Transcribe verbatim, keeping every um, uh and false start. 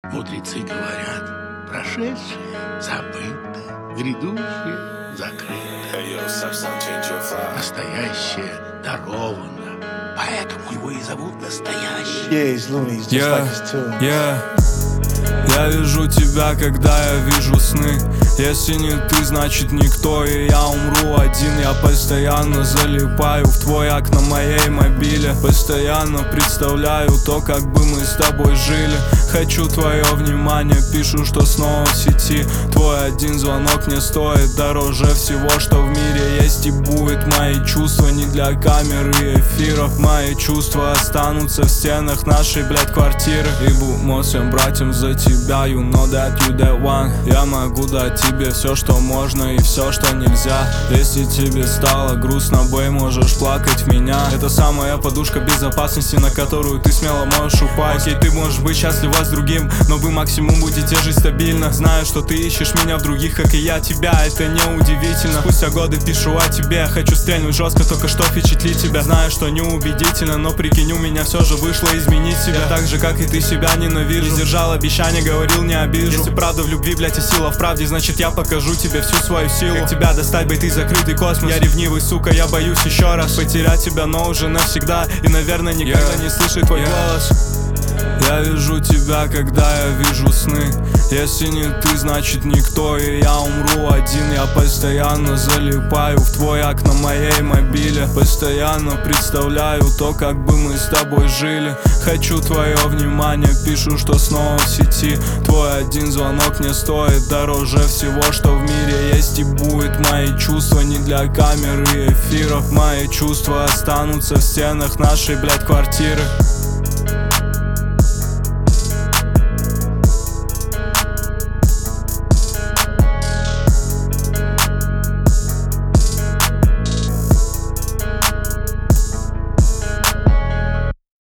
Мудрецы говорят, прошедшее забыто, грядущее закрыто, настоящее даровано, поэтому его и зовут настоящий. Yeah, he's loony, he's just Yeah, like his tune. yeah. Я вижу тебя, когда я вижу сны. Если не ты, значит никто, и я умру один. Я постоянно залипаю в твой ак на моей мобиле. Постоянно представляю то, как бы мы с тобой жили. Хочу твое внимание, пишу, что снова в сети. Твой один звонок мне стоит дороже всего, что в мире есть и будет. Мои чувства не для камер и эфиров. Мои чувства останутся в стенах нашей, блядь, квартиры. Ибо мы всем братьям за тебя, you know that you the one. Я могу дать тебе все, что можно и все, что нельзя. Если тебе стало грустно, бэй, можешь плакать в меня. Это самая подушка безопасности, на которую ты смело можешь упасть. Окей, ты можешь быть счастлива с другим, но вы максимум будете жить стабильно. Знаю, что ты ищешь меня в других, как и я тебя, это не удивительно. Спустя годы пишу о тебе, хочу стрельнуть жестко, только что впечатлить тебя. Знаю, что не убедительно, но прикинь, у меня все же вышло изменить себя. Так же, как и ты себя ненавижу. Не сдержал обещания, говорил, не обижу. Если правда в любви, блять, а сила в правде, значит я покажу тебе всю свою силу. Как тебя достать, бей, ты закрытый космос. Я ревнивый, сука, я боюсь еще раз потерять тебя, но уже навсегда. И, наверное, никогда yeah. не слышать твой yeah. голос. Я вижу тебя, когда я вижу сны. Если не ты, значит никто, и я умру один. Я постоянно залипаю в твой ак на моей мобиле. Постоянно представляю то, как бы мы с тобой жили. Хочу твое внимание, пишу, что снова в сети. Твой один звонок мне стоит дороже всего, что в мире есть и будет. Мои чувства не для камер и эфиров. Мои чувства останутся в стенах нашей, блядь, квартиры.